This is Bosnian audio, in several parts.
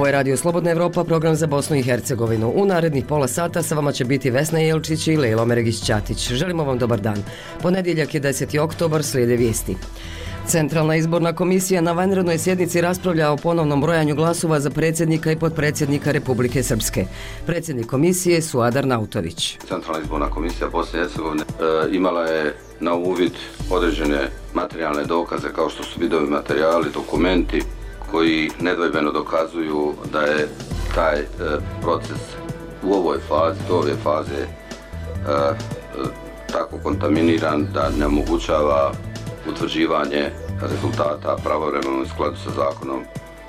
je Radio Slobodna Evropa, program za Bosnu i Hercegovinu. U narednih pola sata sa vama će biti Vesna Jelčić i Lejla Omeregić-Ćatić. Želimo vam dobar dan. Ponedjeljak je 10. oktobar, slijede vijesti. Centralna izborna komisija na vanrednoj sjednici raspravlja o ponovnom brojanju glasova za predsjednika i potpredsjednika Republike Srpske. Predsjednik komisije Suadar Nautović. Centralna izborna komisija Bosne i Hercegovine imala je na uvid određene materijalne dokaze kao što su vidovi materijali, dokumenti koji nedvojbeno dokazuju da je taj proces u ovoj fazi, do ove faze tako kontaminiran da ne omogućava utvrđivanje rezultata pravovremeno u skladu sa zakonom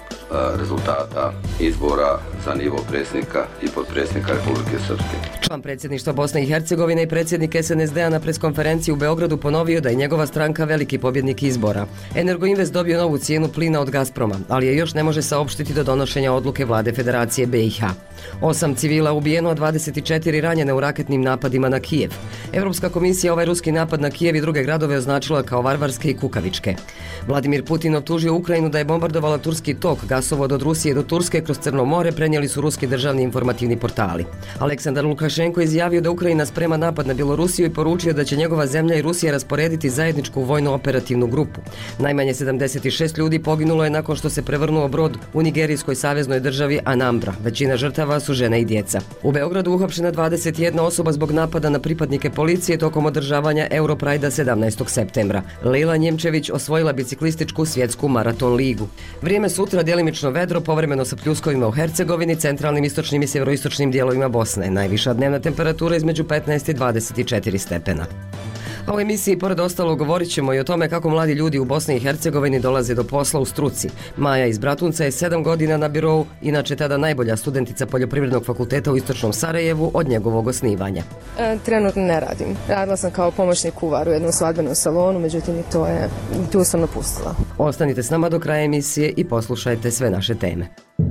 rezultata izbora za nivo predsjednika i potpredsjednika Republike Srpske. Član predsjedništva Bosne i Hercegovine i predsjednik SNSD-a na preskonferenciji u Beogradu ponovio da je njegova stranka veliki pobjednik izbora. Energoinvest dobio novu cijenu plina od Gazproma, ali je još ne može saopštiti do donošenja odluke vlade Federacije BiH. 8 civila ubijeno, a 24 ranjene u raketnim napadima na Kijev. Europska komisija ovaj ruski napad na Kijev i druge gradove označila kao varvarske i kukavičke. Vladimir Putin optužio Ukrajinu da je bombardovala turski tok, gasovod od Rusije do Turske kroz Crno more, prenijeli su ruski državni informativni portali. Aleksandar Lukašenko izjavio da Ukrajina sprema napad na Bjelorusiju i poručio da će njegova zemlja i Rusija rasporediti zajedničku vojno-operativnu grupu. Najmanje 76 ljudi poginulo je nakon što se prevrnuo brod u nigerijskoj saveznoj državi Anambra. Većina žrtava su žene i djeca. U Beogradu uhapšena 21 osoba zbog napada na pripadnike policije tokom održavanja Europrajda 17. septembra. Lejla Njemčević osvojila biciklističku svjetsku maraton ligu. Vrijeme sutra djelimično vedro, povremeno sa pljuskovima u Hercegovini, centralnim, istočnim i sjeveroistočnim dijelovima Bosne. Najviša dnevna temperatura između 15 i 24 stepena. A u emisiji pored ostalog govorit ćemo i o tome kako mladi ljudi u Bosni i Hercegovini dolaze do posla u struci. Maja iz Bratunca je 7 godina na birou, inače tada najbolja studentica Poljoprivrednog fakulteta u Istočnom Sarajevu od njegovog osnivanja. Trenutno ne radim. Radila sam kao pomoćni kuvar u jednom svadbenom salonu, međutim i tu sam napustila. Ostanite s nama do kraja emisije i poslušajte sve naše teme.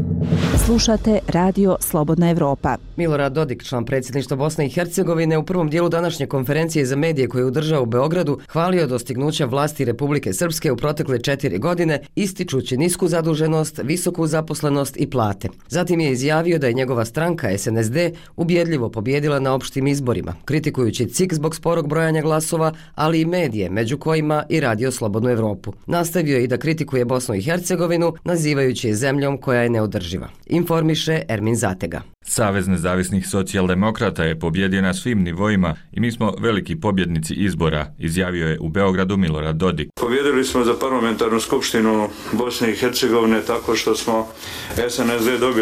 Slušate Radio Slobodna Evropa. Milorad Dodik, član predsjedništva Bosne i Hercegovine, u prvom dijelu današnje konferencije za medije koju je održao u Beogradu, hvalio dostignuća vlasti Republike Srpske u protekle 4 godine, ističući nisku zaduženost, visoku zaposlenost i plate. Zatim je izjavio da je njegova stranka SNSD ubjedljivo pobjedila na opštim izborima, kritikujući CIK zbog sporog brojanja glasova, ali i medije, među kojima i Radio Slobodnu Evropu. Nastavio je i da kritikuje Bosnu i Hercegovinu, nazivajući je zemljom koja je neodrživa. Informiše Ermin Zatega. Savez nezavisnih socijaldemokrata je pobjedio na svim nivoima i mi smo veliki pobjednici izbora, izjavio je u Beogradu Milorad Dodik. Pobjedili smo za parlamentarnu skupštinu Bosne i Hercegovine tako što smo SNSD dobio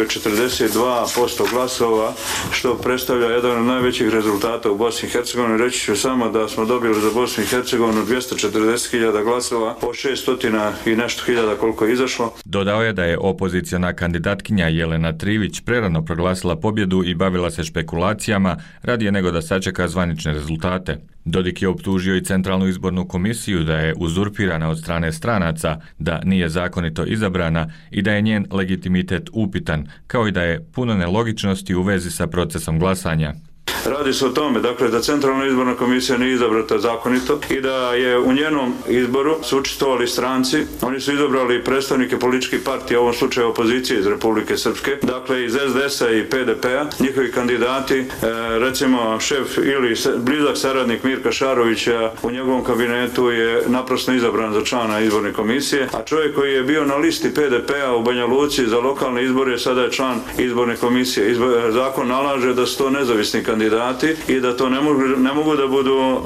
42% glasova, što predstavlja jedan od najvećih rezultata u Bosni i Hercegovini. Reći ću samo da smo dobili za Bosnu i Hercegovinu 240.000 glasova, po 600 i nešto hiljada koliko je izašlo. Dodao je da je opoziciona kandidatkinja Jelena Trivić prerano proglasila pobjedu i bavila se špekulacijama radije nego da sačeka zvanične rezultate. Dodik je optužio i Centralnu izbornu komisiju da je uzurpirana od strane stranaca, da nije zakonito izabrana i da je njen legitimitet upitan, kao i da je puno nelogičnosti u vezi sa procesom glasanja. Radi se o tome, dakle, da Centralna izborna komisija nije izabrata zakonito i da je u njenom izboru su učestvovali stranci. Oni su izabrali predstavnike političkih partija, u ovom slučaju opozicije iz Republike Srpske, dakle iz SDS-a i PDP-a. Njihovi kandidati, recimo šef ili blizak saradnik Mirka Šarovića, u njegovom kabinetu je naprosto izabran za člana izborne komisije, a čovjek koji je bio na listi PDP-a u Banja Luci za lokalne izbore sada je član izborne komisije. Zakon nalaže da su to nezavisni kandidati i da to ne mogu da budu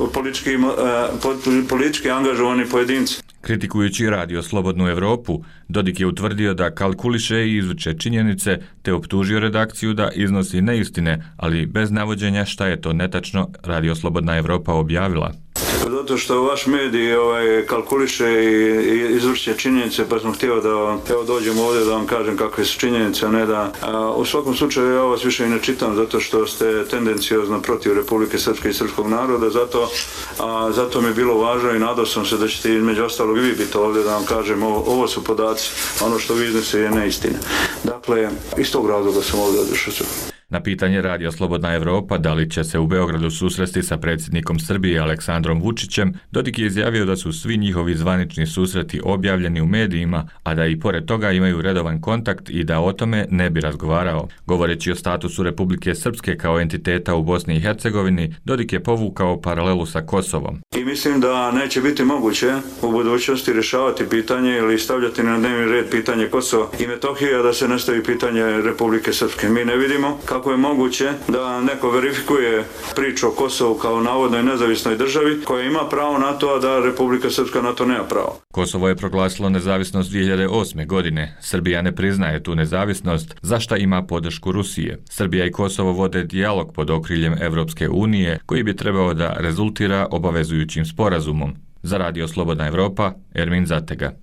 politički angažovani pojedinci. Kritikujući Radio Slobodnu Evropu, Dodik je utvrdio da kalkuliše i izvuče činjenice, te optužio redakciju da iznosi neistine, ali bez navođenja šta je to netačno Radio Slobodna Evropa objavila. Zato što vaš medij kalkuliše i izvrće činjenice, pa sam htio da dođemo ovdje da vam kažem kakve su činjenice, a ne da... U svakom slučaju ja vas više i ne čitam zato što ste tendencijozno protiv Republike Srpske i srpskog naroda, zato mi je bilo važno i nadao sam se da ćete između ostalog i vi biti ovdje da vam kažem ovo su podaci, ono što vi iznese je neistina. Dakle, iz tog razloga sam ovdje odešao. Na pitanje Radio Slobodna Evropa da li će se u Beogradu susresti sa predsjednikom Srbije Aleksandrom Vučićem, Dodik je izjavio da su svi njihovi zvanični susreti objavljeni u medijima, a da i pored toga imaju redovan kontakt i da o tome ne bi razgovarao. Govoreći o statusu Republike Srpske kao entiteta u Bosni i Hercegovini, Dodik je povukao paralelu sa Kosovom. I mislim da neće biti moguće u budućnosti rješavati pitanje ili stavljati na dnevni red pitanje Kosova i Metohije, a da se ne stavi pitanje Republike Srpske. Mi ne vidimo kako je moguće da neko verifikuje priču o Kosovu kao navodnoj nezavisnoj državi koja ima pravo na to, a da Republika Srpska na to nema pravo. Kosovo je proglasilo nezavisnost 2008. godine. Srbija ne priznaje tu nezavisnost, za šta ima podršku Rusije. Srbija i Kosovo vode dijalog pod okriljem Evropske unije, koji bi trebao da rezultira obavezujućim sporazumom. Za Radio Slobodna Evropa, Ermin Zatega.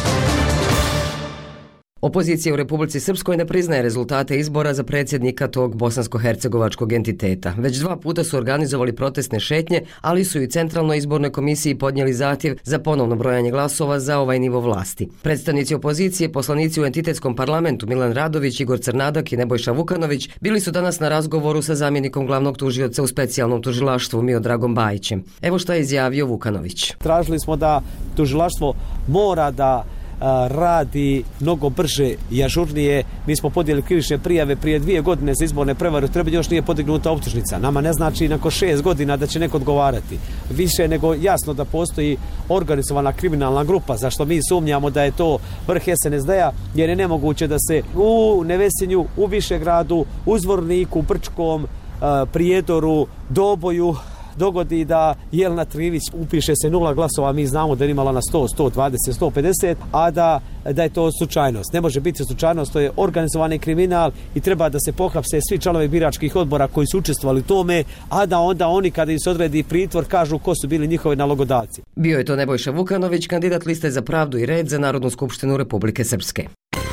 Opozicija u Republici Srpskoj ne priznaje rezultate izbora za predsjednika tog bosansko-hercegovačkog entiteta. Već 2 puta su organizovali protestne šetnje, ali su i Centralnoj izbornoj komisiji podnijeli zahtjev za ponovno brojanje glasova za ovaj nivo vlasti. Predstavnici opozicije, poslanici u entitetskom parlamentu Milan Radović, Igor Crnadak i Nebojša Vukanović bili su danas na razgovoru sa zamjenikom glavnog tužioca u specijalnom tužilaštvu Miodragom Bajićem. Evo šta je izjavio Vukanović. Tražili smo da tužilaštvo mora da radi mnogo brže i ažurnije. Mi smo podijeli krivične prijave prije 2 godine za izborne prevare, treba još nije podignuta optužnica. Nama ne znači nakon 6 godina da će neko odgovarati. Više nego jasno da postoji organizovana kriminalna grupa, zašto mi sumnjamo da je to vrh SNSD-a, jer je nemoguće da se u Nevesinju, u Višegradu, u Zvorniku, Brčkom, Prijedoru, Doboju dogodi da Jelena Trivić upiše se 0 glasova, mi znamo da je imala na 100, 120, 150, a da je to slučajnost. Ne može biti slučajnost, to je organizovani kriminal i treba da se pohapse svi članovi biračkih odbora koji su učestvovali u tome, a da onda oni kada im se odredi pritvor kažu ko su bili njihovi nalogodavci. Bio je to Nebojša Vukanović, kandidat liste za pravdu i red za Narodnu skupštinu Republike Srpske.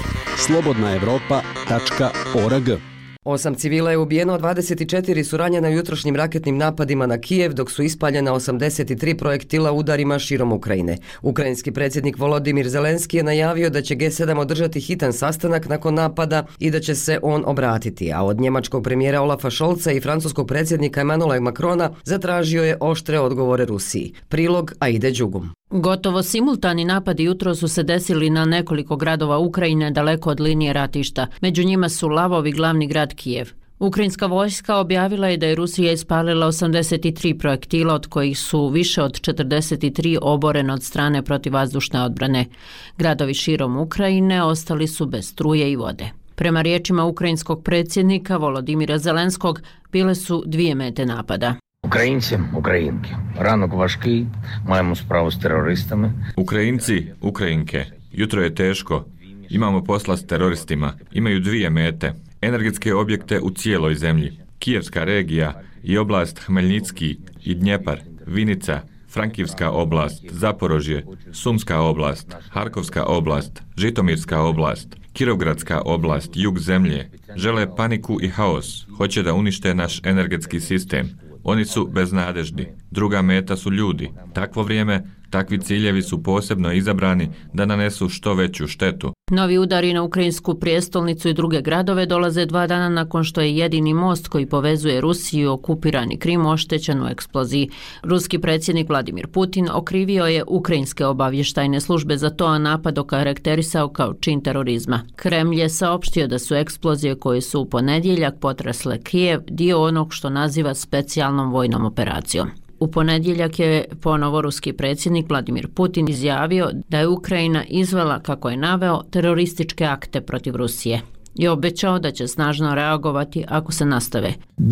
slobodnaevropa.org 8 civila je ubijeno, 24 su ranjena jutrošnjim raketnim napadima na Kijev, dok su ispaljena 83 projektila udarima širom Ukrajine. Ukrajinski predsjednik Volodimir Zelenski je najavio da će G7 održati hitan sastanak nakon napada i da će se on obratiti, a od njemačkog premijera Olafa Scholza i francuskog predsjednika Emmanuela Macrona zatražio je oštre odgovore Rusiji. Prilog Aide Đugum. Gotovo simultani napadi jutro su se desili na nekoliko gradova Ukrajine daleko od linije ratišta. Među njima su Lavov i glavni grad Kijev. Ukrajinska vojska objavila je da je Rusija ispalila 83 projektila, od kojih su više od 43 oborene od strane protivvazdušne odbrane. Gradovi širom Ukrajine ostali su bez struje i vode. Prema riječima ukrajinskog predsjednika Volodimira Zelenskog, bile su 2 mete napada. Українці, українки, ранок важкий, маємо справу з терористами. Ukrajinci, Ukrajinke, jutro je teško. Imamo posla s teroristima. Imaju 2 mete. Energetske objekte u cijeloj zemlji. Kijevska regija i oblast Hmeljnicki i Dnjepar, Vinica, Frankivska oblast, Zaporožje, Sumska oblast, Harkovska oblast, Žitomirska oblast, Kirovgradska oblast, jug zemlje. Žele paniku i haos. Hoće da unište naš energetski sistem. Oni su beznadežni. Druga meta su ljudi. Takvo vrijeme, takvi ciljevi su posebno izabrani da nanesu što veću štetu. Novi udari na ukrajinsku prijestolnicu i druge gradove dolaze 2 dana nakon što je jedini most koji povezuje Rusiju i okupirani Krim oštećen u eksploziji. Ruski predsjednik Vladimir Putin okrivio je ukrajinske obavještajne službe za to, a napad okarakterisao kao čin terorizma. Kremlj je saopštio da su eksplozije koje su u ponedjeljak potresle Kijev dio onog što naziva specijalnom vojnom operacijom. U ponedjeljak je ponovo ruski predsjednik Vladimir Putin izjavio da je Ukrajina izvela, kako je naveo, terorističke akte protiv Rusije i obećao da će snažno reagovati ako se nastave.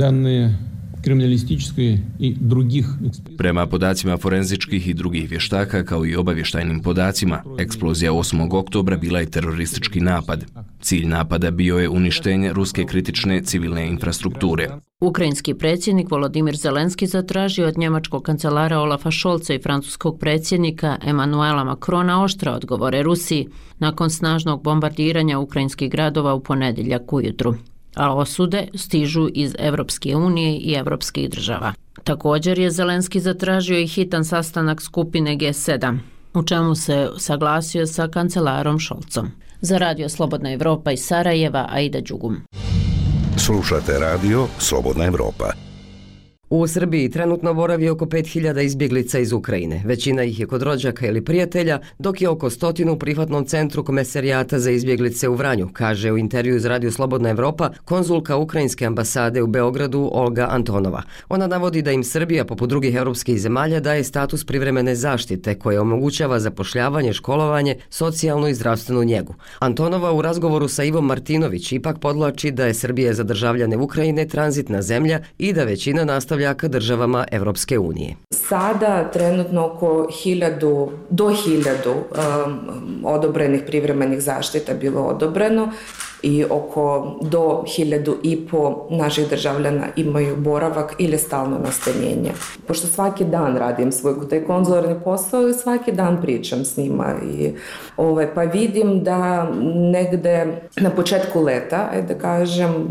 Prema podacima forenzičkih i drugih vještaka, kao i obavještajnim podacima, eksplozija 8. oktobra bila je teroristički napad. Cilj napada bio je uništenje ruske kritične civilne infrastrukture. Ukrajinski predsjednik Volodimir Zelenski zatražio od njemačkog kancelara Olafa Scholza i francuskog predsjednika Emmanuela Macrona oštre odgovore Rusiji nakon snažnog bombardiranja ukrajinskih gradova u ponedjeljak ujutru. A osude stižu iz Evropske unije i evropskih država. Također je Zelenski zatražio i hitan sastanak skupine G7, u čemu se saglasio sa kancelarom Scholzom. Za Radio Slobodna Evropa iz Sarajeva, Aida Đugum. Slušate radio Slobodna Evropa. U Srbiji trenutno boravi oko 5000 izbjeglica iz Ukrajine. Većina ih je kod rođaka ili prijatelja, dok je oko 100 u prihvatnom centru Komesarijata za izbjeglice u Vranju, kaže u intervju za Radio Slobodna Evropa konzulka Ukrajinske ambasade u Beogradu Olga Antonova. Ona navodi da im Srbija, poput drugih europskih zemalja, daje status privremene zaštite koja omogućava zapošljavanje, školovanje, socijalnu i zdravstvenu njegu. Antonova u razgovoru sa Ivom Martinović ipak podvlači da je Srbija za državljane Ukrajine tranzitna zemlja i da većina nastavlja ka državama Evropske unije. Sada trenutno oko 1000 do 1000 odobrenih privremenih zaštita bilo odobreno i oko do 1500 naših državljana imaju boravak ili stalno nastanjenje. Pošto svaki dan radim svoj taj konzularni posao i svaki dan pričam s njima i pa vidim da negde na početku leta, da kažem,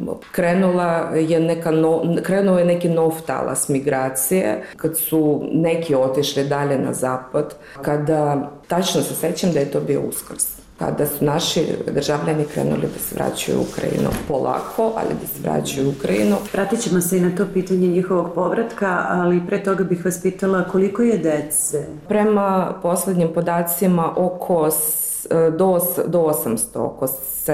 krenuo je neki nov talas migracije, kad su neki otišli dalje na zapad, kada tačno se sećam da je to bio Uskrs. Kada su naši državljani krenuli da se vraćaju u Ukrajinu polako, ali da se vraćaju u Ukrajinu. Vratit ćemo se i na to pitanje njihovog povratka, ali pre toga bih vas pitala koliko je dece? Prema poslednjim podacima do 800, oko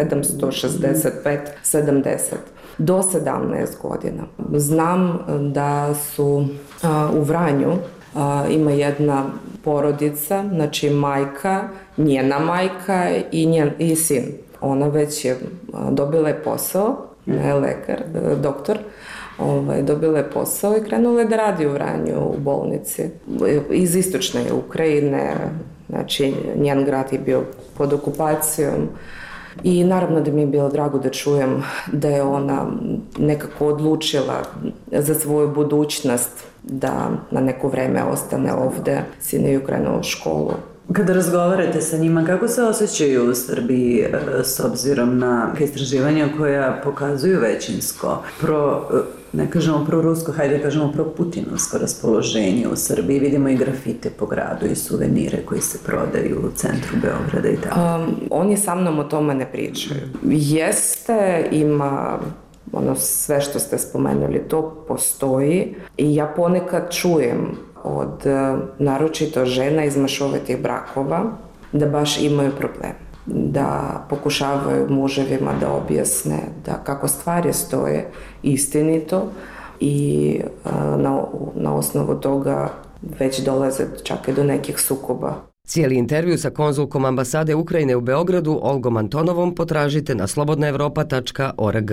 765-70. Do 17 godina. Znam da su u Vranju ima jedna porodica, znači majka, njena majka i sin. Ona već je dobila posao, ne lekar, doktor, dobila je posao i krenula je da radi u Vranju u bolnici. Iz istočne Ukrajine, znači njen grad je bio pod okupacijom. I naravno da mi je bilo drago da čujem da je ona nekako odlučila za svoju budućnost da na neko vreme ostane ovde, sin je krenuo u školu. Kada razgovarate sa njima, kako se osjećaju u Srbiji s obzirom na istraživanja koja pokazuju većinsko ne kažemo pro-rusko, hajde kažemo pro-putinovsko raspoloženje u Srbiji. Vidimo i grafite po gradu i suvenire koji se prodaju u centru Beograda i tako. Oni sa mnom o tome ne pričaju. Jeste, ima sve što ste spomenuli, to postoji i ja ponekad čujem od naročito žena iz mešovitih brakova da baš imaju problem. Da pokušavaju muževima da objasne da kako stvari stoje istinito i na osnovu toga već dolaze čak i do nekih sukoba. Cijeli intervju sa konzulkom ambasade Ukrajine u Beogradu Olgom Antonovom potražite na slobodnaevropa.org.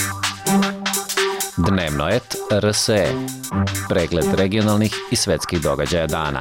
Dnevnoet RSE. Pregled regionalnih i svetskih događaja dana.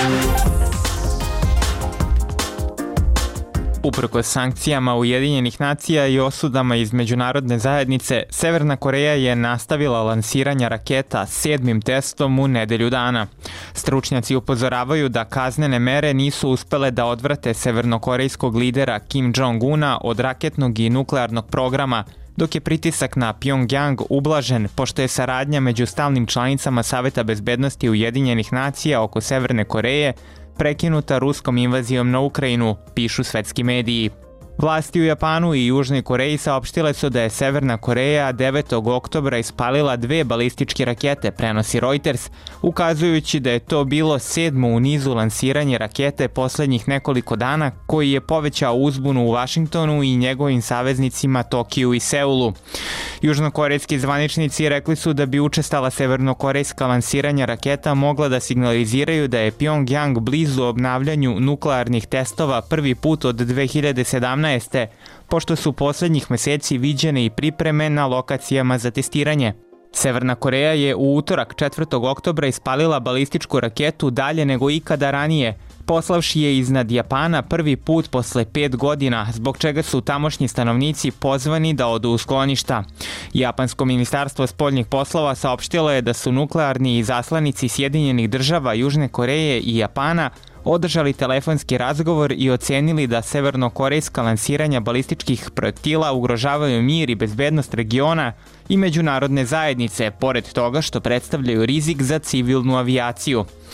Uprkos sankcijama Ujedinjenih nacija i osudama iz međunarodne zajednice, Severna Koreja je nastavila lansiranje raketa 7. testom u nedelju dana. Stručnjaci upozoravaju da kaznene mere nisu uspele da odvrate severnokorejskog lidera Kim Jong-una od raketnog i nuklearnog programa, dok je pritisak na Pyongyang ublažen pošto je saradnja među stalnim članicama Saveta bezbednosti Ujedinjenih nacija oko Severne Koreje prekinuta ruskom invazijom na Ukrajinu, pišu svetski mediji. Vlasti u Japanu i Južnoj Koreji saopštile su da je Severna Koreja 9. oktobra ispalila 2 balističke rakete, prenosi Reuters, ukazujući da je to bilo 7. u nizu lansiranje rakete poslednjih nekoliko dana, koji je povećao uzbunu u Vašingtonu i njegovim saveznicima Tokiju i Seulu. Južnokorejski zvaničnici rekli su da bi učestala severnokorejska lansiranja raketa mogla da signaliziraju da je Pyongyang blizu obnavljanju nuklearnih testova prvi put od 2017. pošto su poslednjih meseci viđene i pripreme na lokacijama za testiranje. Severna Koreja je u utorak 4. oktobra ispalila balističku raketu dalje nego ikada ranije, poslavši je iznad Japana prvi put posle 5 godina, zbog čega su tamošnji stanovnici pozvani da odu u skloništa. Japansko ministarstvo spoljnih poslova saopštilo je da su nuklearni izaslanici Sjedinjenih država, Južne Koreje i Japana održali telefonski razgovor i ocenili da severnokorejska lansiranja balističkih projektila ugrožavaju mir i bezbednost regiona i međunarodne zajednice, pored toga što predstavljaju rizik za civilnu avijaciju.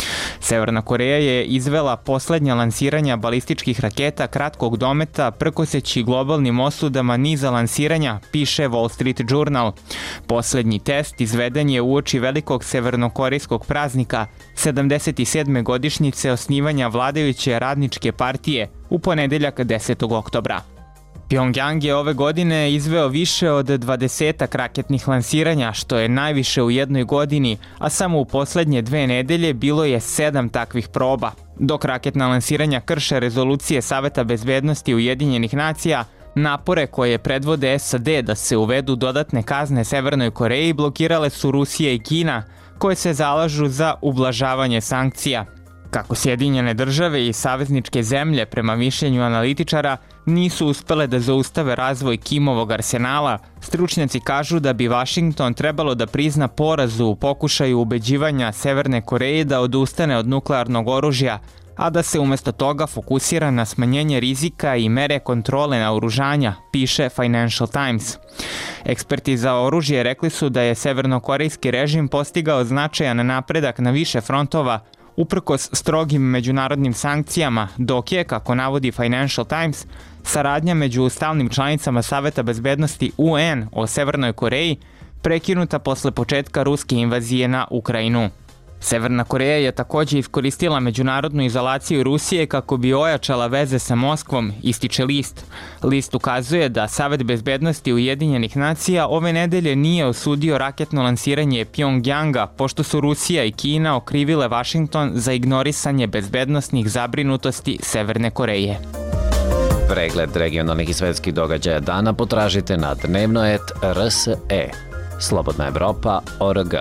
Severna Koreja je izvela posljednja lansiranja balističkih raketa kratkog dometa prkoseći globalnim osudama niza lansiranja, piše Wall Street Journal. Posljednji test izveden je uoči velikog severnokorejskog praznika 77. godišnjice osnivanja vladajuće radničke partije u ponedeljak 10. oktobra. Pyongyang je ove godine izveo više od 20 raketnih lansiranja, što je najviše u jednoj godini, a samo u posljednje 2 nedelje bilo je 7 takvih proba. Dok raketna lansiranja krše rezolucije Saveta bezbednosti Ujedinjenih nacija, napore koje predvode SAD da se uvedu dodatne kazne Severnoj Koreji blokirale su Rusija i Kina, koje se zalažu za ublažavanje sankcija. Kako Sjedinjene države i savezničke zemlje, prema mišljenju analitičara, nisu uspele da zaustave razvoj Kimovog arsenala, stručnjaci kažu da bi Washington trebalo da prizna porazu u pokušaju ubeđivanja Severne Koreje da odustane od nuklearnog oružja, a da se umjesto toga fokusira na smanjenje rizika i mere kontrole naoružanja, piše Financial Times. Eksperti za oružje rekli su da je severnokorejski režim postigao značajan napredak na više frontova, uprkos strogim međunarodnim sankcijama, dok je, kako navodi Financial Times, saradnja među stalnim članicama Saveta bezbednosti UN o Severnoj Koreji prekinuta posle početka ruske invazije na Ukrajinu. Severna Koreja je također iskoristila međunarodnu izolaciju Rusije kako bi ojačala veze sa Moskvom, ističe list. List ukazuje da Savet bezbednosti Ujedinjenih nacija ove nedelje nije osudio raketno lansiranje Pyongyanga, pošto su Rusija i Kina okrivile Washington za ignorisanje bezbednosnih zabrinutosti Severne Koreje. Pregled regionalnih i svetskih događaja dana potražite na dnevnoet.rse. Slobodna Evropa.org.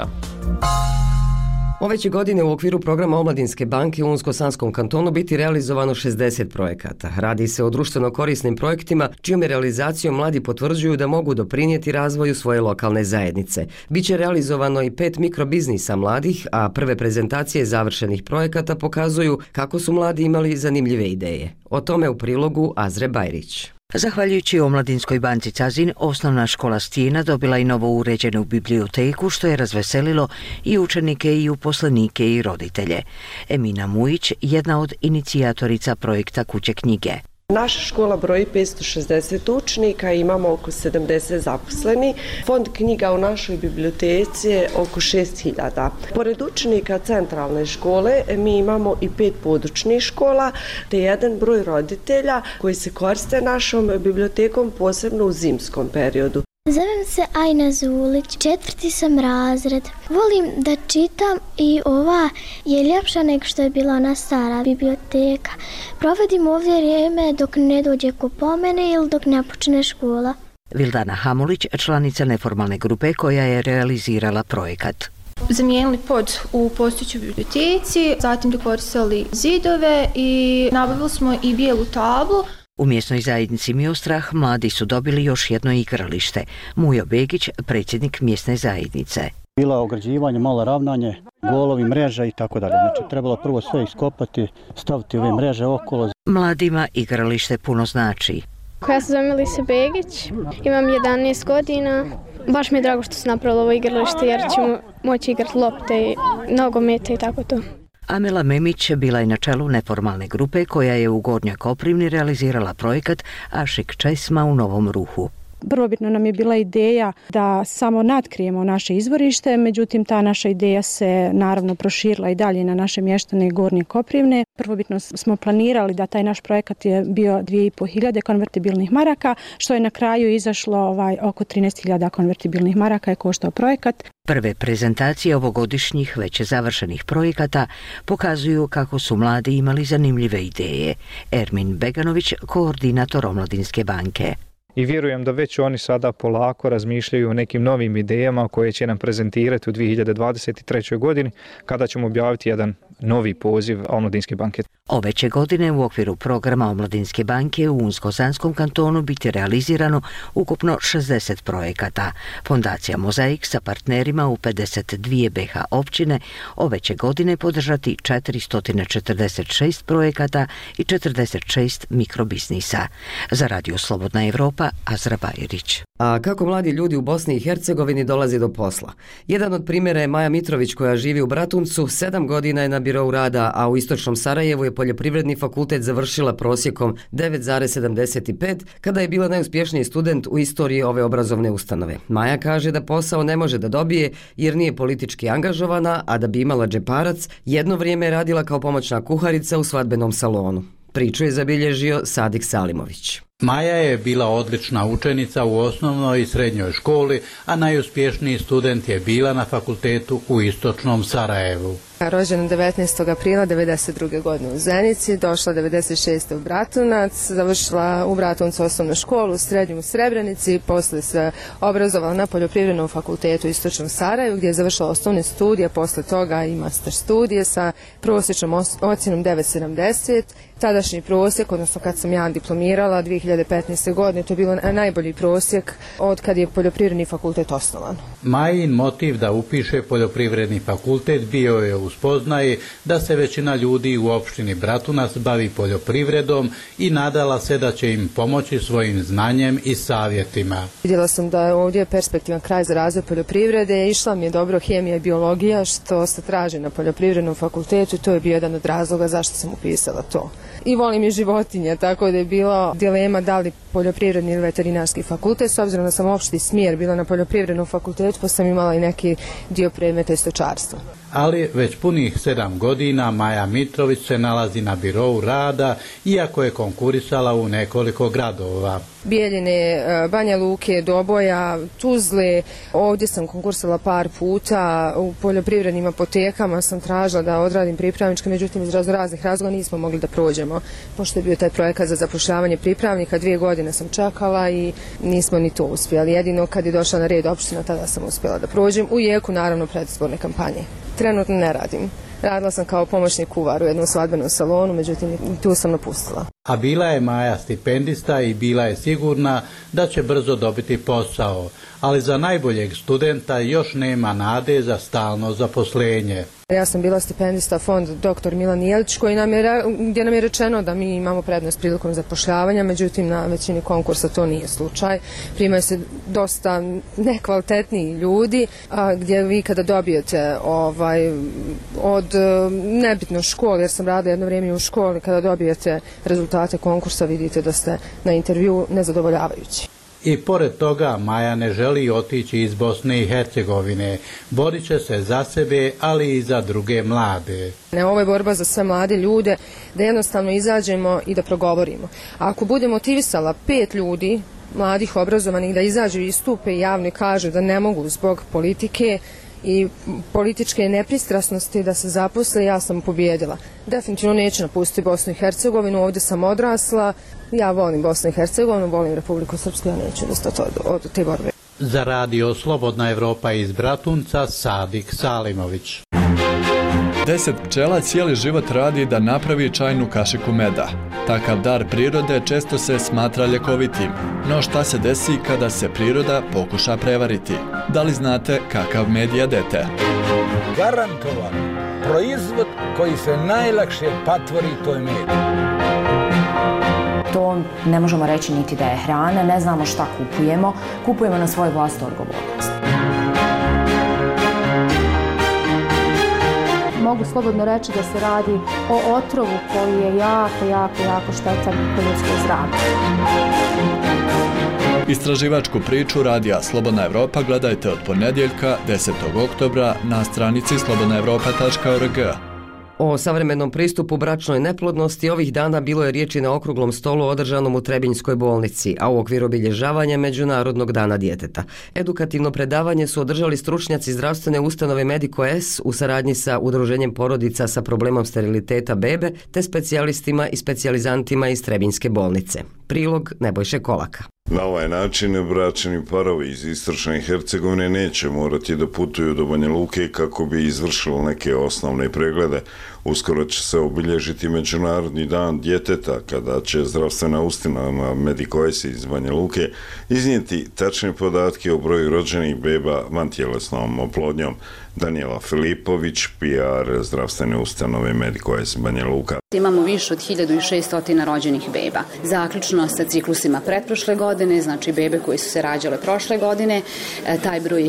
Ove će godine u okviru programa Omladinske banke u Unsko-Sanskom kantonu biti realizovano 60 projekata. Radi se o društveno korisnim projektima čijom realizacijom mladi potvrđuju da mogu doprinijeti razvoju svoje lokalne zajednice. Biće realizovano i 5 mikrobiznisa mladih, a prve prezentacije završenih projekata pokazuju kako su mladi imali zanimljive ideje. O tome u prilogu Azre Bajrić. Zahvaljujući Omladinskoj banci Cazin, osnovna škola Stijena dobila i novo uređenu biblioteku, što je razveselilo i učenike i uposlenike i roditelje. Emina Mujić, jedna od inicijatorica projekta Kuće knjige. Naša škola broji 560 učenika, imamo oko 70 zaposleni. Fond knjiga u našoj biblioteci je oko 6000. Pored učenika centralne škole, mi imamo i 5 područnih škola, te jedan broj roditelja koji se koriste našom bibliotekom, posebno u zimskom periodu. Zovem se Ajna Zulić, 4. sam razred. Volim da čitam i ova je ljepša nego što je bila ona stara biblioteka. Provodim ovdje vrijeme dok ne dođe ko po mene ili dok ne počne škola. Vildana Hamulić, članica neformalne grupe koja je realizirala projekat. Zamijenili pod u postojećoj biblioteci, zatim dekorisali zidove i nabavili smo i bijelu tablu. U mjesnoj zajednici Miostrah mladi su dobili još jedno igralište. Mujo Begić, predsjednik mjesne zajednice. Bila ograđivanje, malo ravnanje, golovi, mreža i tako dalje. Znači, trebalo prvo sve iskopati, staviti ove mreže okolo. Mladima igralište puno znači. Ja se zovem Elisa Begić, imam 11 godina. Baš mi je drago što su napravili ovo igralište jer ćemo moći igrati lopte, nogomete i tako to. Amela Memić bila je na čelu neformalne grupe koja je u Gornjoj Koprivni realizirala projekat Ašik Česma u Novom Ruhu. Prvobitno nam je bila ideja da samo natkrijemo naše izvorište, međutim ta naša ideja se naravno proširila i dalje na naše mještane Gornje Koprivne. Prvobitno smo planirali da taj naš projekat je bio 2500 konvertibilnih maraka, što je na kraju izašlo oko 13.000 konvertibilnih maraka je koštao projekat. Prve prezentacije ovogodišnjih već završenih projekata pokazuju kako su mladi imali zanimljive ideje. Ermin Beganović, koordinator Omladinske banke. I vjerujem da već oni sada polako razmišljaju o nekim novim idejama koje će nam prezentirati u 2023. godini kada ćemo objaviti jedan novi poziv Omladinske banke. Ove će godine u okviru programa Omladinske banke u Unsko-Sanskom kantonu biti realizirano ukupno 60 projekata. Fondacija Mozaik sa partnerima u 52 BH općine ove će godine podržati 446 projekata i 46 mikrobiznisa. Za Radio Slobodna Evropa, Azra Bajrić. A kako mladi ljudi u Bosni i Hercegovini dolaze do posla? Jedan od primjera je Maja Mitrović koja živi u Bratuncu, 7 godina je na birou rada, a u istočnom Sarajevu je poljoprivredni fakultet završila prosjekom 9,75 kada je bila najuspješniji student u istoriji ove obrazovne ustanove. Maja kaže da posao ne može da dobije jer nije politički angažovana, a da bi imala džeparac, jedno vrijeme je radila kao pomoćna kuharica u svadbenom salonu. Priču je zabilježio Sadik Salimović. Maja je bila odlična učenica u osnovnoj i srednjoj školi, a najuspješniji student je bila na fakultetu u istočnom Sarajevu. Rođena 19. aprila 1992. godine u Zenici, došla 1996. u Bratunac, završila u Bratuncu osnovnu školu, srednju u Srebrenici, poslije se obrazovala na Poljoprivrednom fakultetu u istočnom Sarajevu gdje je završila osnovne studije, posle toga i master studije sa prosječnom ocjenom 9,70. Tadašnji prosjek, odnosno kad sam ja diplomirala 2015. godine, to je bilo najbolji prosjek od kad je Poljoprivredni fakultet osnovan. Majin motiv da upiše Poljoprivredni fakultet bio je u spoznaji da se većina ljudi u opštini Bratunac bavi poljoprivredom i nadala se da će im pomoći svojim znanjem i savjetima. Vidjela sam da je ovdje perspektivan kraj za razvoj poljoprivrede, išla mi je dobro hemija i biologija što se traži na Poljoprivrednom fakultetu i to je bio jedan od razloga zašto sam upisala to. I volim i životinje, tako da je bila dilema da li poljoprivredni ili veterinarski fakultet, s obzirom da sam opšti smjer bila na Poljoprivrednom fakultetu, pa sam imala i neki dio predmeta iz stočarstva. Ali već punih 7 godina Maja Mitrović se nalazi na birou rada, iako je konkurisala u nekoliko gradova. Bijeljine, Banja Luke, Doboja, Tuzle, ovdje sam konkursala par puta, u poljoprivrednim apotekama sam tražila da odradim pripravničke, međutim iz raznih razloga nismo mogli da prođemo, pošto je bio taj projekat za zapošljavanje pripravnika, 2 godine sam čekala i nismo ni to uspjeli. Jedino kad je došla na red opština, tada sam uspjela da prođem, u jeku naravno predizborne kampanje. Trenutno ne radim. Radila sam kao pomoćni kuvar u jednom svadbenom salonu, međutim tu sam napustila. A bila je Maja stipendista i bila je sigurna da će brzo dobiti posao, ali za najboljeg studenta još nema nade za stalno zaposlenje. Ja sam bila stipendista fond dr. Milan Jelić gdje nam je rečeno da mi imamo prednost prilikom zapošljavanja, međutim na većini konkursa to nije slučaj. Primaju se dosta nekvalitetniji ljudi, gdje vi kada dobijete od nebitno škole, jer sam radila jedno vrijeme u školi, kada dobijete rezultate konkursa vidite da ste na intervju nezadovoljavajući. I pored toga Maja ne želi otići iz Bosne i Hercegovine. Borit će se za sebe, ali i za druge mlade. Ovo je borba za sve mlade ljude, da jednostavno izađemo i da progovorimo. A ako bude motivisala 5 ljudi, mladih, obrazovanih, da izađu i istupe i javno kažu da ne mogu zbog politike i političke nepristrasnosti da se zaposle, ja sam pobijedila. Definitivno neću napustiti Bosnu i Hercegovinu, ovdje sam odrasla, ja volim Bosnu i Hercegovinu, volim Republiku Srpsku, ja neću odustati od te borbe. Za radio Slobodna Evropa iz Bratunca, Sadik Salimović. 10 pčela cijeli život radi da napravi čajnu kašiku meda. Takav dar prirode često se smatra ljekovitim, no šta se desi kada se priroda pokuša prevariti? Da li znate kakav med jedete? Garantovan proizvod koji se najlakše patvori, to je med. To ne možemo reći niti da je hrana, ne znamo šta kupujemo, kupujemo na svoju vlastitu odgovornost. Mogu slobodno reći da se radi o otrovu koji je jako štetan po ljudsko zdravlje. Istraživačku priču radija Slobodna Evropa gledajte od ponedjeljka 10. oktobra na stranici slobodnaevropa.org. O savremenom pristupu bračnoj neplodnosti ovih dana bilo je riječi na okruglom stolu održanom u Trebinjskoj bolnici, a u okviru obilježavanja Međunarodnog dana djeteta. Edukativno predavanje su održali stručnjaci zdravstvene ustanove Medico S u saradnji sa Udruženjem porodica sa problemom steriliteta bebe te specijalistima i specijalizantima iz Trebinjske bolnice. Prilog Nebojše Kolaka. Na ovaj način bračni parovi iz istočne Hercegovine neće morati da putuju do Banja Luke kako bi izvršili neke osnovne preglede. Uskoro će se obilježiti Međunarodni dan djeteta kada će zdravstvena ustanova Medico S iz Banja Luke iznijeti tačne podatke o broju rođenih beba vantjelesnom oplodnjom. Danijela Filipović, PR zdravstvene ustanove Mediko-S Banja Luka. Imamo više od 1600 rođenih beba. Zaključno sa ciklusima pretprošle godine, znači bebe koje su se rađale prošle godine, taj broj je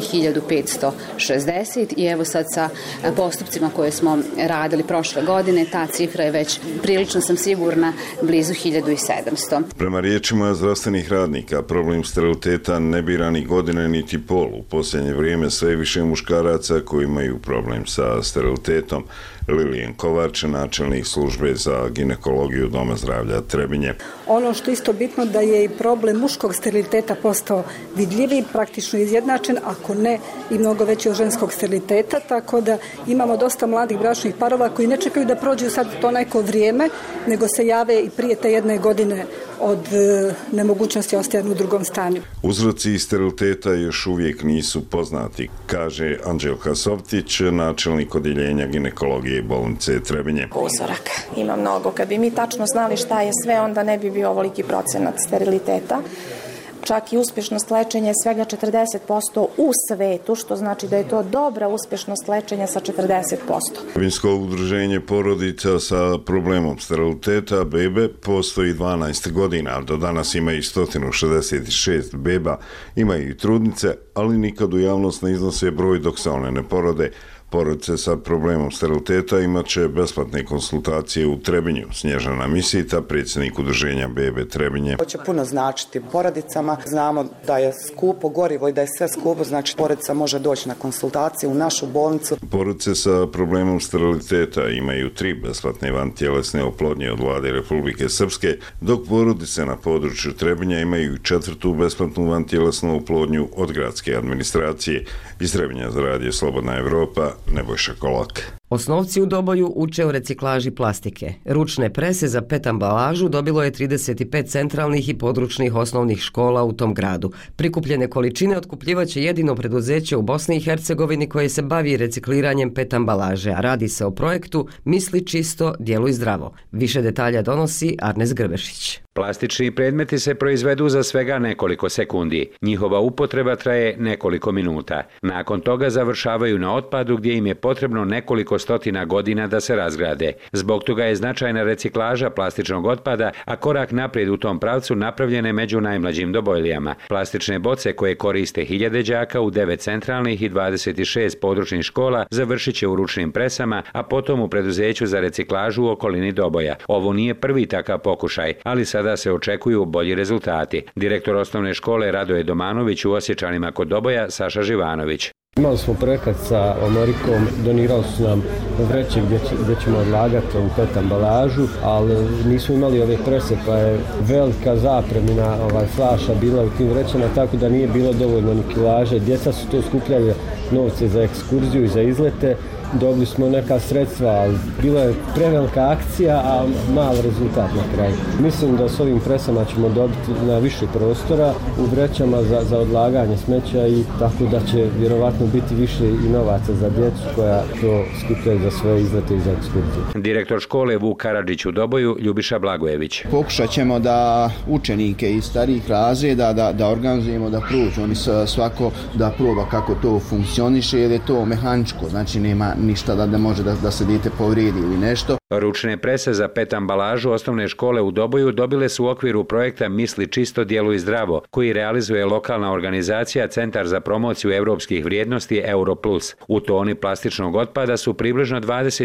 1560 i evo sad sa postupcima koje smo radili prošle godine, ta cifra je već, prilično sam sigurna, blizu 1700. Prema riječima zdravstvenih radnika, problem steriliteta ne bira ni godine niti pol. U posljednje vrijeme sve više muškaraca koji imaju problem sa sterilitetom. Lilijan Kovač, načelnik službe za ginekologiju Doma zdravlja Trebinje. Ono što isto bitno da je i problem muškog steriliteta postao vidljiviji, praktično izjednačen, ako ne i mnogo veći od ženskog steriliteta, tako da imamo dosta mladih bračnih parova koji ne čekaju da prođu sad to neko vrijeme, nego se jave i prije te jedne godine od nemogućnosti ostajanja u drugom stanju. Uzroci steriliteta još uvijek nisu poznati, kaže Anđelka Sovtić, načelnik odjeljenja ginekologije bolnice Trebinje. Uzorak ima mnogo. Kad bi mi tačno znali šta je sve, onda ne bi bio ovoliki procenat steriliteta. Čak i uspješnost lečenja je svega 40% u svetu, što znači da je to dobra uspješnost lečenja sa 40%. Finsko udruženje porodica sa problemom steriliteta bebe postoji 12 godina, do danas ima i 166 beba, imaju i trudnice, ali nikad u javnost ne iznose broj dok se one ne porode. Porodice sa problemom steriliteta imat će besplatne konsultacije u Trebinju. Snježana Misita, predsjednik udruženja bebe Trebinje. To će puno značiti porodicama. Znamo da je skupo gorivo i da je sve skupo, znači porodica može doći na konsultacije u našu bolnicu. Porodice sa problemom steriliteta imaju 3 besplatne vantjelesne oplodnje od vlade Republike Srpske, dok porodice na području Trebinja imaju 4. besplatnu vantjelesnu oplodnju od gradske administracije. Iz Trebinja za Radio Slobodna Evropa, Nebojša Kolak. Osnovci u Doboju uče o reciklaži plastike. Ručne prese za PET ambalažu dobilo je 35 centralnih i područnih osnovnih škola u tom gradu. Prikupljene količine otkupljivaće jedino preduzeće u Bosni i Hercegovini koje se bavi recikliranjem PET ambalaže, a radi se o projektu Misli čisto, djeluj zdravo. Više detalja donosi Arnes Grbešić. Plastični predmeti se proizvedu za svega nekoliko sekundi. Njihova upotreba traje nekoliko minuta. Nakon toga završavaju na otpadu gdje im je potrebno nekoliko stotina godina da se razgrade. Zbog toga je značajna reciklaža plastičnog otpada, a korak naprijed u tom pravcu napravljen je među najmlađim Dobojlijama. Plastične boce koje koriste hiljade đaka u 9 centralnih i 26 područnih škola završit će u ručnim presama, a potom u preduzeću za reciklažu u okolini Doboja. Ovo nije prvi takav pokušaj, ali sada se očekuju bolji rezultati. Direktor osnovne škole Radoje Domanović u Osječanima kod Doboja Saša Živanović. Imali smo projekat sa Amerikom, donirali su nam vreće gdje ćemo odlagati ovu PET ambalažu, ali nismo imali ove prese, pa je velika zapremina flaša bila u tim vrećama, tako da nije bilo dovoljno ni kilaže. Djeca su to skupljali novce za ekskurziju i za izlete. Dobili smo neka sredstva, ali bila je prevelika akcija, a mal rezultat na kraju. Mislim da s ovim presama ćemo dobiti na više prostora u vrećama za odlaganje smeća i tako da će vjerovatno biti više i novaca za djecu koja to skupljaju za svoje izlete i za ekskurzije. Direktor škole Vuk Karadžić u Doboju Ljubiša Blagojević. Pokušat ćemo da učenike iz starijih razreda da organizujemo, da prođu oni svako da proba kako to funkcioniše, jer je to mehaničko, znači nema ništa da može da se dijete povrijedi ili nešto. Ručne prese za PET ambalažu osnovne škole u Doboju dobile su u okviru projekta Misli čisto, djeluj zdravo, koji realizuje lokalna organizacija Centar za promociju europskih vrijednosti Europlus. U toni plastičnog otpada su približno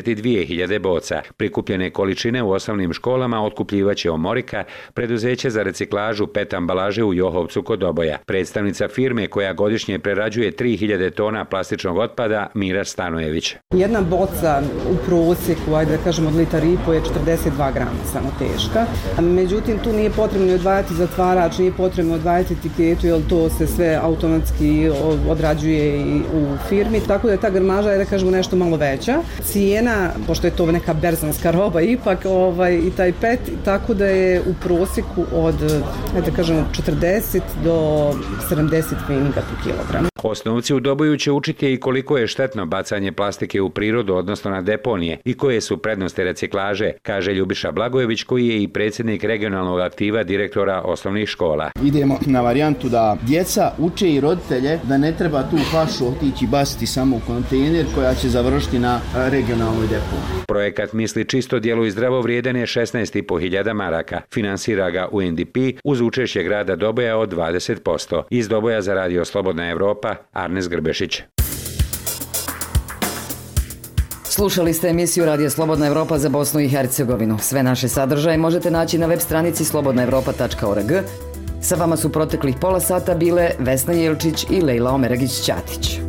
22.000 boca. Prikupljene količine u osnovnim školama otkupljivaće Omorika, preduzeće za reciklažu PET ambalaže u Johovcu kod Doboja. Predstavnica firme koja godišnje prerađuje 3.000 tona plastičnog otpada Mira Stanojević. Jedna boca u prosjeku, ajde da kažemo od litar i po, je 42 grama samo teška. Međutim, tu nije potrebno odvajati zatvarač, nije potrebno odvajati etiketu, jer to se sve automatski odrađuje i u firmi, tako da je ta gramaža, da kažemo, nešto malo veća. Cijena, pošto je to neka berzanska roba, ipak i taj PET, tako da je u prosjeku od, da kažemo, 40 do 70 pfeniga po kilogramu. Osnovci u Doboju će učiti i koliko je štetno bacanje plastike u prirodu, odnosno na deponije, i koje su prednosti reciklaže, kaže Ljubiša Blagojević, koji je i predsjednik regionalnog aktiva direktora osnovnih škola. Idemo na varijantu da djeca uče i roditelje da ne treba tu flašu otići baciti samo u kontejner koja će završiti na regionalnoj deponiji. Projekat Misli čisto djelu i zdravo vrijedan je 16.500 maraka. Finansira ga UNDP uz učešće grada Doboja od 20%. Iz Doboja za Radio Slobodna Evropa, Arnes Grbešić. Slušali ste emisiju Radio Slobodna Evropa za Bosnu i Hercegovinu. Sve naše sadržaje možete naći na web stranici slobodnaevropa.org. Sa vama su proteklih pola sata bile Vesna Jelčić i Lejla Omeragić-Ćatić.